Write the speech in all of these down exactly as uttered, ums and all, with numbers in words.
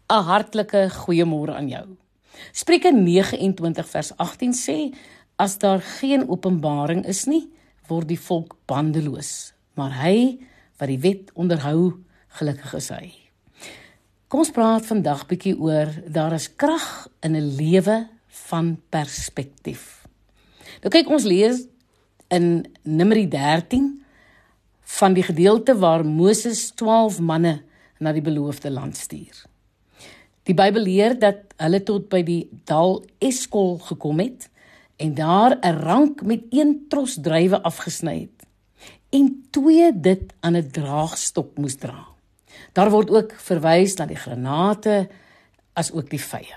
'n hartlike goeiemôre aan jou. Spreuke nege en twintig vers agttien sê, as daar geen openbaring is nie, word die volk bandeloos, maar hy wat die wet onderhou, gelukkig is hy. Kom ons praat vandag bietjie oor, daar is krag in 'n lewe van perspektief. Nou kyk, ons lees in Numeri dertien, van die gedeelte waar Moses twaalf manne na die beloofde land stuur. Die Bybel leer dat hulle tot by die dal Eskol gekom het en daar 'n rank met een tros druiwe afgesny het en twee dit aan 'n draagstok moes dra. Daar word ook verwys na die granate as ook die vye.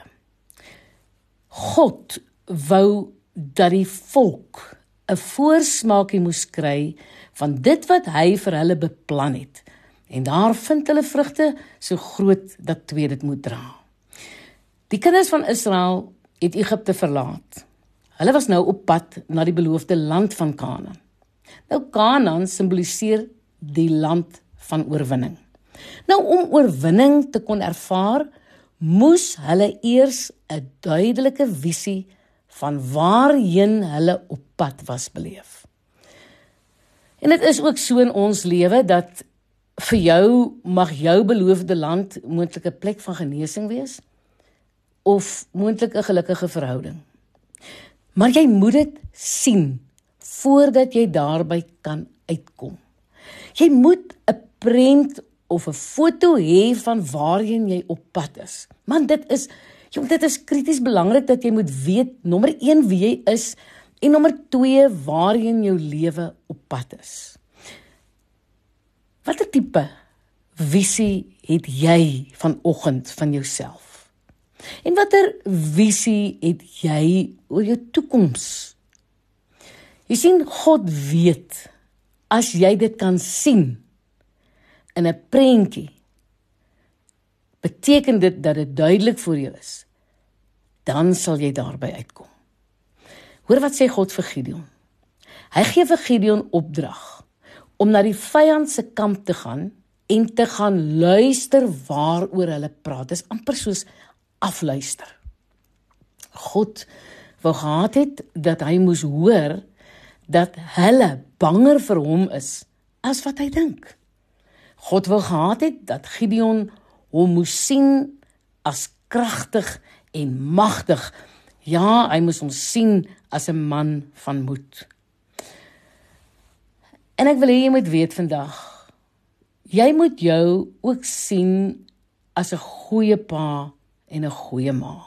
God wou dat die volk 'n voorsmaakie moes kry van dit wat hy vir hulle beplan het. En daar vind hulle vrugte so groot dat twee dit moet dra. Die kinders van Israel het Egipte verlaat. Hulle was nou op pad na die beloofde land van Kanaan. Nou Kanaan simboliseer die land van oorwinning. Nou om oorwinning te kon ervaar, moes hulle eers 'n duidelike visie van waarheen hulle op pad was beleef. En dit is ook so in ons lewe dat vir jou mag jou beloofde land moontlik 'n plek van genesing wees of moontlik 'n gelukkige verhouding. Maar jy moet dit sien voordat jy daarby kan uitkom. Jy moet 'n prent of 'n foto hê van waarheen jy op pad is. Man, dit is jong, dit is krities belangrik dat jy moet weet, nommer een, wie jy is, en nommer twee, waarheen jou lewe op pad is. Watter tipe visie het jy vanoggend van jouself? En watter visie het jy oor jou toekoms? Jy sien, God weet, as jy dit kan sien in 'n prentjie, beteken dit dat dit duidelik vir jou is, dan sal jy daarby uitkom. Hoor wat sê God vir Gideon. Hy gee vir Gideon opdrag om na die vyand se kamp te gaan en te gaan luister waaroor hulle praat. Dis amper soos afluister. God wou gehad het dat hy moes hoor dat hulle banger vir hom is as wat hy dink. God wou gehad het dat Gideon hom moes sien as kragtig en magtig. Ja, hy moes hom sien as 'n man van moed. En ek wil hê jy moet weet vandag, jy moet jou ook sien as 'n goeie pa en 'n goeie ma.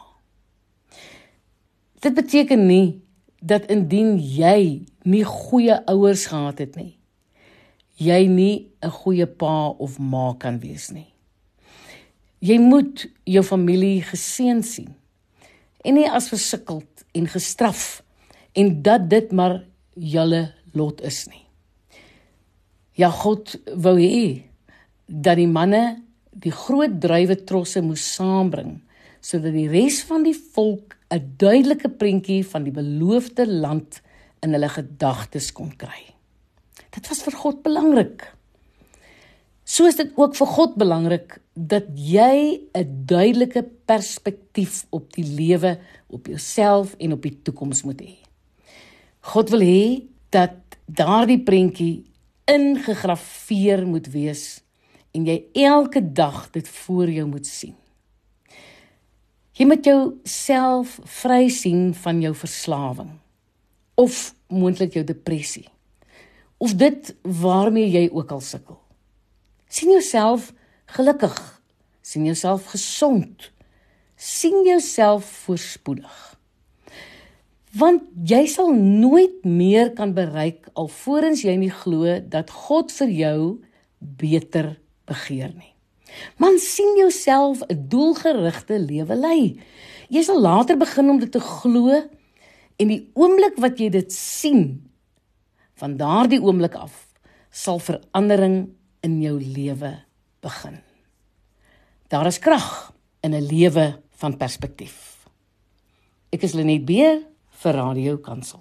Dit beteken nie dat indien jy nie goeie ouers gehad het nie, jy nie 'n goeie pa of ma kan wees nie. Jy moet jou familie geseën sien en nie as versukkeld en gestraf en dat dit maar julle lot is nie. Ja, God wou hê dat die manne die groot druiwetrosse moes saambring, sodat die res van die volk 'n duidelike prentjie van die beloofde land in hulle gedagtes kon kry. Dit was vir God belangrik. So is dit ook vir God belangrik dat jy 'n duidelike perspektief op die lewe, op jouself en op die toekoms moet hê. God wil hê dat daardie prentjie ingegrafeer moet wees en jy elke dag dit voor jou moet sien. Jy moet jouself vry sien van jou verslawing of moontlik jou depressie of dit waarmee jy ook al sukkel. Sien jouself gelukkig, sien jouself gesond, sien jouself voorspoedig. Want jy sal nooit meer kan bereik alvorens jy nie glo dat God vir jou beter begeer nie. Man, sien jouself 'n doelgerigte lewe lei. Jy sal later begin om dit te glo en die oomblik wat jy dit sien, van daardie oomblik af, sal verandering in jou lewe begin. Daar is krag in 'n lewe van perspektief. Ek is Lenet Beer vir Radio Kansel.